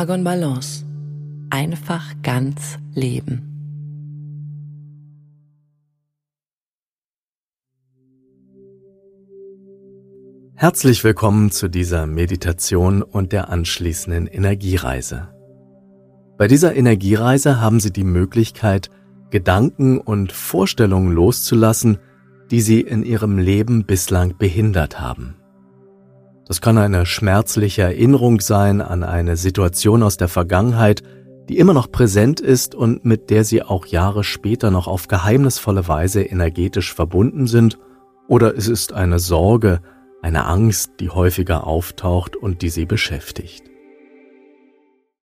Argon Balance. Einfach ganz leben. Herzlich willkommen zu dieser Meditation und der anschließenden Energiereise. Bei dieser Energiereise haben Sie die Möglichkeit, Gedanken und Vorstellungen loszulassen, die Sie in Ihrem Leben bislang behindert haben. Das kann eine schmerzliche Erinnerung sein an eine Situation aus der Vergangenheit, die immer noch präsent ist und mit der Sie auch Jahre später noch auf geheimnisvolle Weise energetisch verbunden sind, oder es ist eine Sorge, eine Angst, die häufiger auftaucht und die Sie beschäftigt.